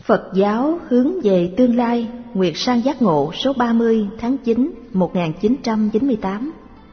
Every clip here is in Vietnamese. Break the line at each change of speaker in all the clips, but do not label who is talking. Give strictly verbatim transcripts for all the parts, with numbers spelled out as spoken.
Phật giáo hướng về tương lai, Nguyệt Sang Giác Ngộ số ba mươi tháng chín một nghìn chín trăm chín mươi tám.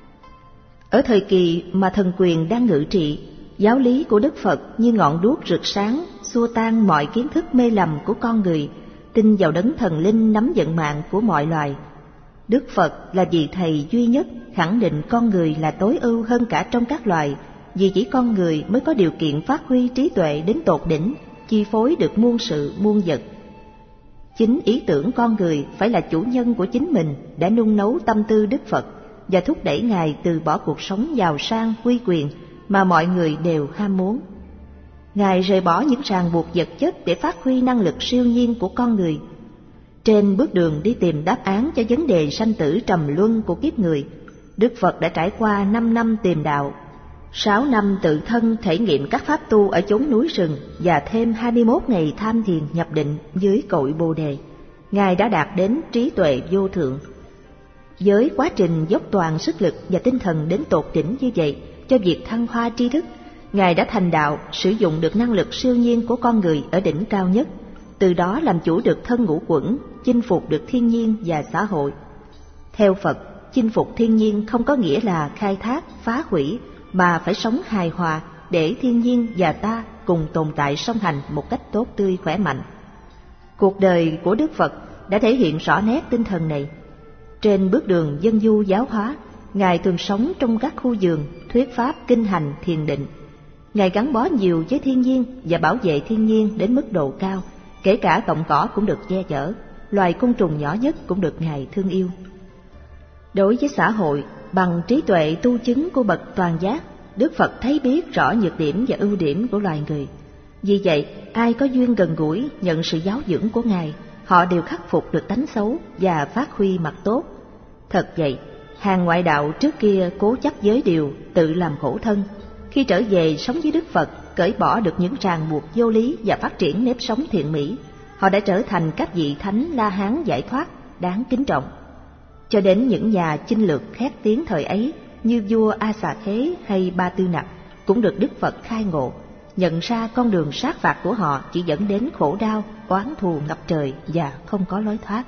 Ở thời kỳ mà thần quyền đang ngự trị, giáo lý của Đức Phật như ngọn đuốc rực sáng, xua tan mọi kiến thức mê lầm của con người, tin vào đấng thần linh nắm vận mạng của mọi loài. Đức Phật là vị thầy duy nhất khẳng định con người là tối ưu hơn cả trong các loài, vì chỉ con người mới có điều kiện phát huy trí tuệ đến tột đỉnh, chi phối được muôn sự muôn vật. Chính ý tưởng con người phải là chủ nhân của chính mình đã nung nấu tâm tư Đức Phật và thúc đẩy Ngài từ bỏ cuộc sống giàu sang uy quyền mà mọi người đều ham muốn. Ngài rời bỏ những ràng buộc vật chất để phát huy năng lực siêu nhiên của con người. Trên bước đường đi tìm đáp án cho vấn đề sanh tử trầm luân của kiếp người, Đức Phật đã trải qua năm năm tìm đạo, sáu năm tự thân thể nghiệm các pháp tu ở chốn núi rừng và thêm hai mươi mốt ngày tham thiền nhập định dưới cội Bồ Đề. Ngài đã đạt đến trí tuệ vô thượng. Với quá trình dốc toàn sức lực và tinh thần đến tột đỉnh như vậy cho việc thăng hoa tri thức, Ngài đã thành đạo, sử dụng được năng lực siêu nhiên của con người ở đỉnh cao nhất, từ đó làm chủ được thân ngũ quẩn, chinh phục được thiên nhiên và xã hội. Theo Phật, chinh phục thiên nhiên không có nghĩa là khai thác, phá hủy, mà phải sống hài hòa để thiên nhiên và ta cùng tồn tại song hành một cách tốt tươi khỏe mạnh. Cuộc đời của Đức Phật đã thể hiện rõ nét tinh thần này. Trên bước đường dân du giáo hóa, Ngài thường sống trong các khu vườn, thuyết pháp kinh hành thiền định. Ngài gắn bó nhiều với thiên nhiên và bảo vệ thiên nhiên đến mức độ cao, kể cả cọng cỏ cũng được che chở, loài côn trùng nhỏ nhất cũng được Ngài thương yêu. Đối với xã hội, bằng trí tuệ tu chứng của bậc toàn giác, Đức Phật thấy biết rõ nhược điểm và ưu điểm của loài người. Vì vậy, ai có duyên gần gũi nhận sự giáo dưỡng của Ngài, họ đều khắc phục được tánh xấu và phát huy mặt tốt. Thật vậy, hàng ngoại đạo trước kia cố chấp giới điều, tự làm khổ thân. Khi trở về sống với Đức Phật, cởi bỏ được những ràng buộc vô lý và phát triển nếp sống thiện mỹ, họ đã trở thành các vị thánh La Hán giải thoát, đáng kính trọng. Cho đến những nhà chinh lược khét tiếng thời ấy như vua A Xà Thế hay Ba Tư Nặc cũng được Đức Phật khai ngộ, nhận ra con đường sát phạt của họ chỉ dẫn đến khổ đau, oán thù ngập trời và không có lối thoát.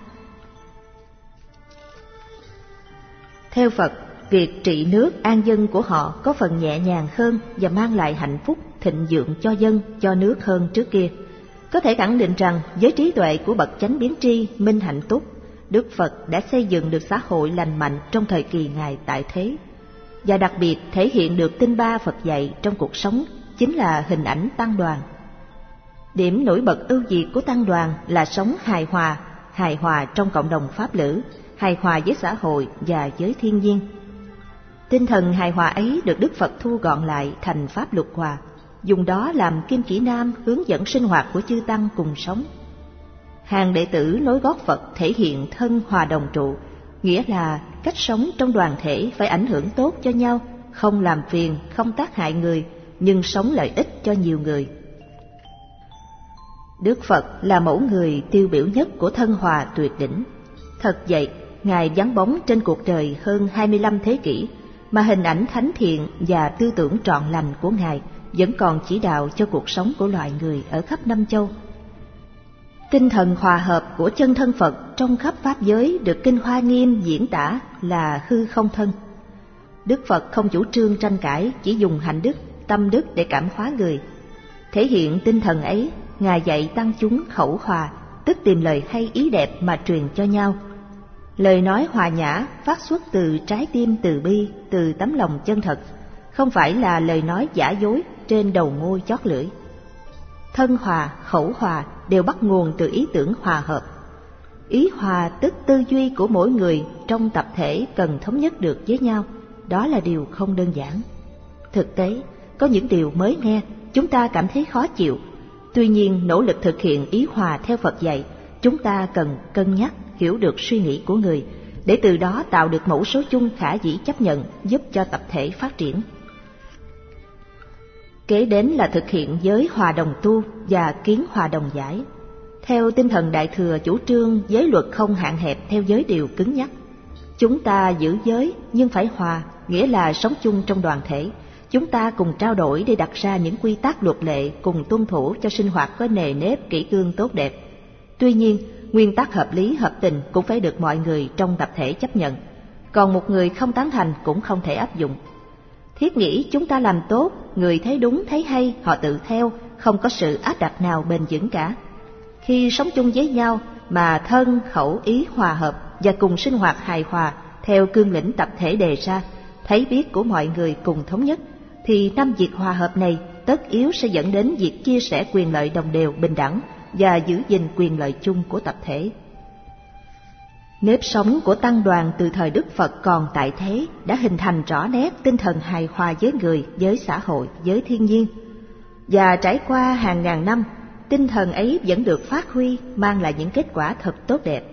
Theo Phật, việc trị nước an dân của họ có phần nhẹ nhàng hơn và mang lại hạnh phúc, thịnh vượng cho dân, cho nước hơn trước kia. Có thể khẳng định rằng với trí tuệ của bậc chánh biến tri, minh hạnh túc, Đức Phật đã xây dựng được xã hội lành mạnh trong thời kỳ Ngài tại thế, và đặc biệt thể hiện được tinh ba Phật dạy trong cuộc sống chính là hình ảnh tăng đoàn. Điểm nổi bật ưu việt của tăng đoàn là sống hài hòa, hài hòa trong cộng đồng pháp lữ, hài hòa với xã hội và với thiên nhiên. Tinh thần hài hòa ấy được Đức Phật thu gọn lại thành pháp luật hòa, dùng đó làm kim chỉ nam hướng dẫn sinh hoạt của chư tăng cùng sống. Hàng đệ tử nối gót Phật thể hiện thân hòa đồng trụ, nghĩa là cách sống trong đoàn thể phải ảnh hưởng tốt cho nhau, không làm phiền, không tác hại người, nhưng sống lợi ích cho nhiều người. Đức Phật là mẫu người tiêu biểu nhất của thân hòa tuyệt đỉnh. Thật vậy, Ngài vắng bóng trên cuộc đời hơn hai mươi lăm thế kỷ, mà hình ảnh thánh thiện và tư tưởng trọn lành của Ngài vẫn còn chỉ đạo cho cuộc sống của loài người ở khắp năm châu. Tinh thần hòa hợp của chân thân Phật trong khắp pháp giới được Kinh Hoa Nghiêm diễn tả là hư không thân. Đức Phật không chủ trương tranh cãi, chỉ dùng hạnh đức, tâm đức để cảm hóa người. Thể hiện tinh thần ấy, Ngài dạy tăng chúng khẩu hòa, tức tìm lời hay ý đẹp mà truyền cho nhau. Lời nói hòa nhã phát xuất từ trái tim từ bi, từ tấm lòng chân thật, không phải là lời nói giả dối trên đầu môi chót lưỡi. Thân hòa, khẩu hòa đều bắt nguồn từ ý tưởng hòa hợp. Ý hòa tức tư duy của mỗi người trong tập thể cần thống nhất được với nhau, đó là điều không đơn giản. Thực tế, có những điều mới nghe chúng ta cảm thấy khó chịu. Tuy nhiên, nỗ lực thực hiện ý hòa theo Phật dạy, chúng ta cần cân nhắc, hiểu được suy nghĩ của người, để từ đó tạo được mẫu số chung khả dĩ chấp nhận, giúp cho tập thể phát triển. Kế đến là thực hiện giới hòa đồng tu và kiến hòa đồng giải. Theo tinh thần Đại Thừa chủ trương giới luật không hạn hẹp theo giới điều cứng nhắc. Chúng ta giữ giới nhưng phải hòa, nghĩa là sống chung trong đoàn thể. Chúng ta cùng trao đổi để đặt ra những quy tắc luật lệ, cùng tuân thủ cho sinh hoạt có nề nếp kỷ cương tốt đẹp, Tuy nhiên, nguyên tắc hợp lý hợp tình cũng phải được mọi người trong tập thể chấp nhận, còn một người không tán thành cũng không thể áp dụng. Thiết nghĩ chúng ta làm tốt, người thấy đúng thấy hay, họ tự theo, không có sự áp đặt nào bền vững cả. Khi sống chung với nhau mà thân, khẩu, ý hòa hợp và cùng sinh hoạt hài hòa theo cương lĩnh tập thể đề ra, thấy biết của mọi người cùng thống nhất, thì năm việc hòa hợp này tất yếu sẽ dẫn đến việc chia sẻ quyền lợi đồng đều bình đẳng và giữ gìn quyền lợi chung của tập thể. Nếp sống của tăng đoàn từ thời Đức Phật còn tại thế đã hình thành rõ nét tinh thần hài hòa với người, với xã hội, với thiên nhiên. Và trải qua hàng ngàn năm, tinh thần ấy vẫn được phát huy, mang lại những kết quả thật tốt đẹp.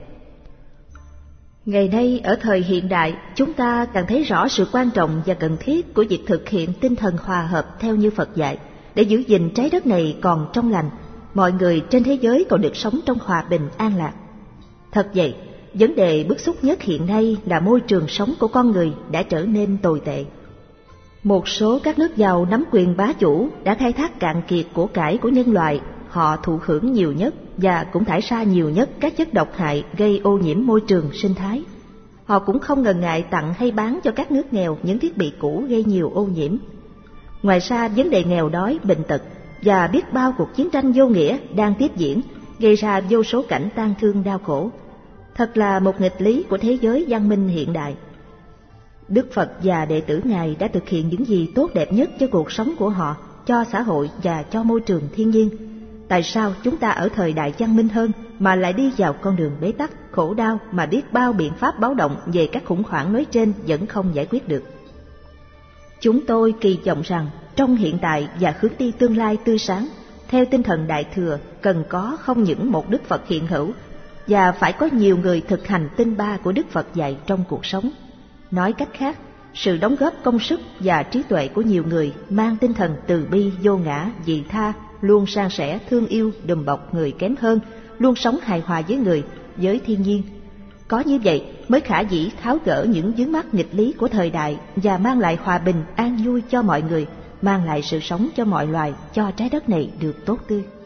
Ngày nay, ở thời hiện đại, chúng ta càng thấy rõ sự quan trọng và cần thiết của việc thực hiện tinh thần hòa hợp theo như Phật dạy, để giữ gìn trái đất này còn trong lành, mọi người trên thế giới còn được sống trong hòa bình an lạc. Thật vậy, vấn đề bức xúc nhất hiện nay là môi trường sống của con người đã trở nên tồi tệ. Một số các nước giàu nắm quyền bá chủ đã khai thác cạn kiệt của cải của nhân loại, họ thụ hưởng nhiều nhất và cũng thải ra nhiều nhất các chất độc hại gây ô nhiễm môi trường sinh thái. Họ cũng không ngần ngại tặng hay bán cho các nước nghèo những thiết bị cũ gây nhiều ô nhiễm. Ngoài ra, vấn đề nghèo đói, bệnh tật và biết bao cuộc chiến tranh vô nghĩa đang tiếp diễn, gây ra vô số cảnh tang thương đau khổ. Thật là một nghịch lý của thế giới văn minh hiện đại. Đức Phật và đệ tử Ngài đã thực hiện những gì tốt đẹp nhất cho cuộc sống của họ, cho xã hội và cho môi trường thiên nhiên. Tại sao chúng ta ở thời đại văn minh hơn mà lại đi vào con đường bế tắc, khổ đau mà biết bao biện pháp báo động về các khủng hoảng nói trên vẫn không giải quyết được? Chúng tôi kỳ vọng rằng trong hiện tại và hướng đi tương lai tươi sáng, theo tinh thần Đại Thừa, cần có không những một Đức Phật hiện hữu, và phải có nhiều người thực hành tinh ba của Đức Phật dạy trong cuộc sống. Nói cách khác, sự đóng góp công sức và trí tuệ của nhiều người mang tinh thần từ bi, vô ngã, vị tha, luôn san sẻ, thương yêu, đùm bọc người kém hơn, luôn sống hài hòa với người, với thiên nhiên. Có như vậy mới khả dĩ tháo gỡ những vướng mắc nghịch lý của thời đại và mang lại hòa bình, an vui cho mọi người, mang lại sự sống cho mọi loài, cho trái đất này được tốt tươi.